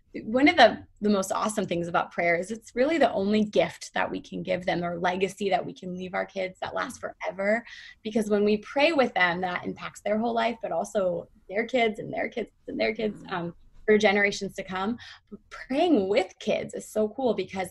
one of the most awesome things about prayer is it's really the only gift that we can give them, or legacy that we can leave our kids that lasts forever. Because when we pray with them, that impacts their whole life, but also their kids and their kids and their kids, for generations to come. But praying with kids is so cool because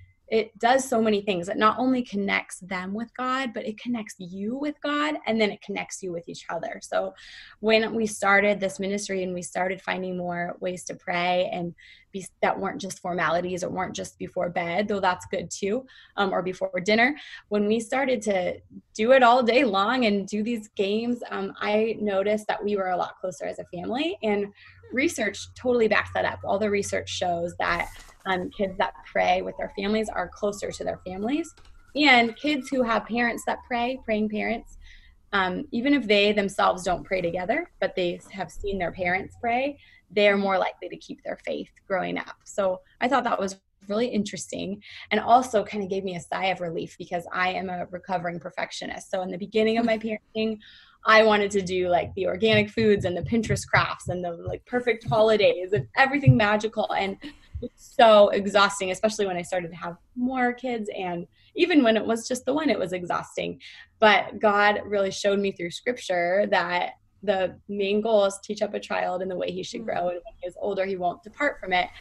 it does so many things. It not only connects them with God, but it connects you with God, and then it connects you with each other. So when we started this ministry and we started finding more ways to pray and that weren't just formalities, or weren't just before bed, though that's good too, or before dinner, when we started to do it all day long and do these games, I noticed that we were a lot closer as a family. And research totally backs that up. All the research shows that kids that pray with their families are closer to their families. And kids who have parents that pray, praying parents, even if they themselves don't pray together, but they have seen their parents pray, they're more likely to keep their faith growing up. So I thought that was really interesting, and also kind of gave me a sigh of relief, because I am a recovering perfectionist. So in the beginning of my parenting, I wanted to do like the organic foods and the Pinterest crafts and the like perfect holidays and everything magical. And it's so exhausting, especially when I started to have more kids. And even when it was just the one, it was exhausting. But God really showed me through scripture that the main goal is to teach up a child in the way he should grow. And when he is older, he won't depart from it.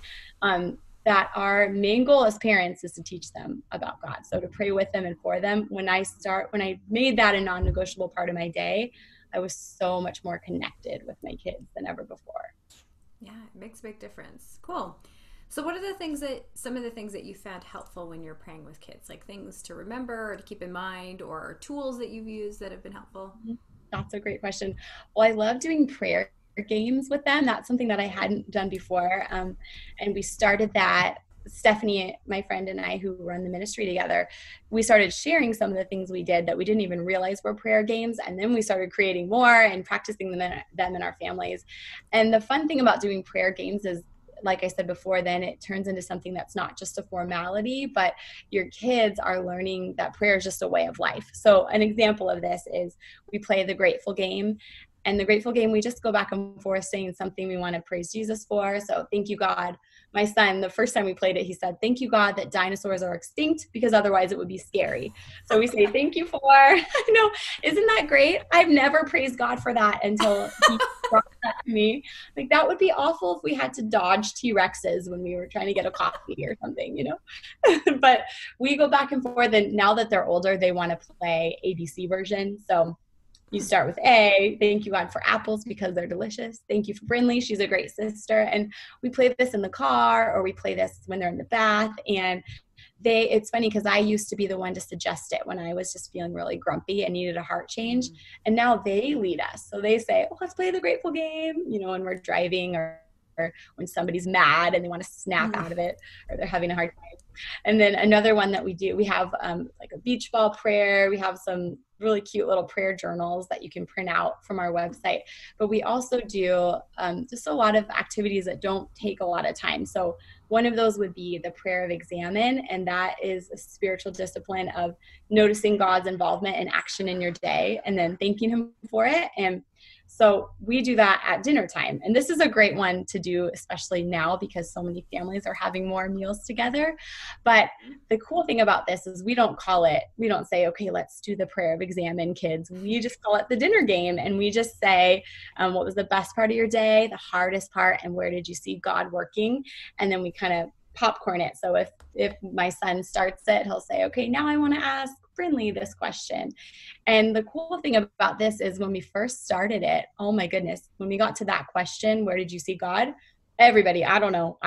That our main goal as parents is to teach them about God. So to pray with them and for them. When I made that a non-negotiable part of my day, I was so much more connected with my kids than ever before. Yeah, it makes a big difference. Cool. So what are some of the things that you found helpful when you're praying with kids? Like things to remember or to keep in mind, or tools that you've used that have been helpful? That's a great question. Well, I love doing prayer games with them. That's something that I hadn't done before. And we started that. Stephanie, my friend, and I, who run the ministry together, we started sharing some of the things we did that we didn't even realize were prayer games. And then we started creating more and practicing them in our families. And the fun thing about doing prayer games is, like I said before, then it turns into something that's not just a formality, but your kids are learning that prayer is just a way of life. So an example of this is we play the Grateful Game. And the Grateful Game, we just go back and forth saying something we want to praise Jesus for. So thank you, God. My son, the first time we played it, he said, thank you, God, that dinosaurs are extinct, because otherwise it would be scary. So we say, thank you for, I know, isn't that great? I've never praised God for that until he brought that to me. Like, that would be awful if we had to dodge T-Rexes when we were trying to get a coffee or something, you know? But we go back and forth, and now that they're older, they want to play ABC version. So you start with A, thank you, God, for apples because they're delicious. Thank you for Brinley. She's a great sister. And we play this in the car, or we play this when they're in the bath. And it's funny because I used to be the one to suggest it when I was just feeling really grumpy and needed a heart change. And now they lead us. So they say, oh, let's play the Grateful Game, you know, when we're driving, or when somebody's mad and they want to snap out of it, or they're having a hard time. And then another one that we do, we have like a beach ball prayer. We have some really cute little prayer journals that you can print out from our website. But we also do just a lot of activities that don't take a lot of time. So one of those would be the prayer of examine, and that is a spiritual discipline of noticing God's involvement and action in your day and then thanking him for it. And so we do that at dinner time. And this is a great one to do, especially now, because so many families are having more meals together. But the cool thing about this is we don't say, okay, let's do the prayer of examine, kids. We just call it the dinner game. And we just say, what was the best part of your day, the hardest part, and where did you see God working? And then we kind of popcorn it. So if my son starts it, he'll say, okay, now I want to ask Brinley this question. And the cool thing about this is when we first started it, oh my goodness, when we got to that question, where did you see God? Everybody, I don't know.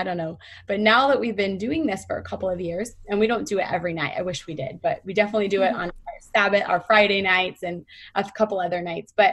But now that we've been doing this for a couple of years, and we don't do it every night, I wish we did, but we definitely do it on our Sabbath, our Friday nights, and a couple other nights. But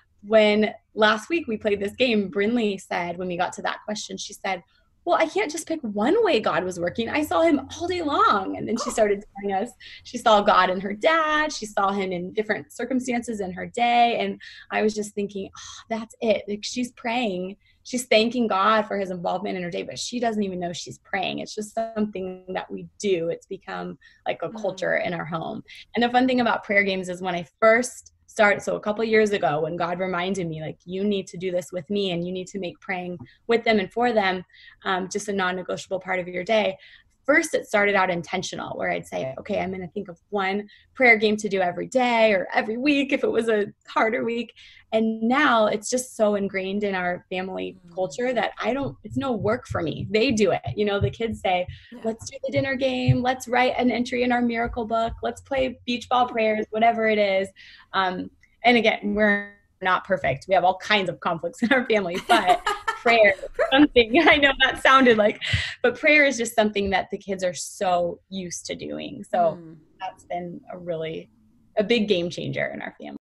when last week we played this game, Brinley said, when we got to that question, she said, well, I can't just pick one way God was working. I saw him all day long. And then she started telling us she saw God in her dad. She saw him in different circumstances in her day. And I was just thinking, oh, that's it. Like, she's praying. She's thanking God for his involvement in her day, but she doesn't even know she's praying. It's just something that we do. It's become like a culture in our home. And the fun thing about prayer games is when I first So a couple years ago, when God reminded me, like, you need to do this with me, and you need to make praying with them and for them just a non-negotiable part of your day. First, it started out intentional, where I'd say, okay, I'm going to think of one prayer game to do every day or every week if it was a harder week. And now it's just so ingrained in our family culture that it's no work for me. They do it. You know, the kids say, let's do the dinner game. Let's write an entry in our miracle book. Let's play beach ball prayers, whatever it is. And again, we're not perfect. We have all kinds of conflicts in our family, but prayer is something, I know that sounded like, but prayer is just something that the kids are so used to doing. So that's been a big game changer in our family.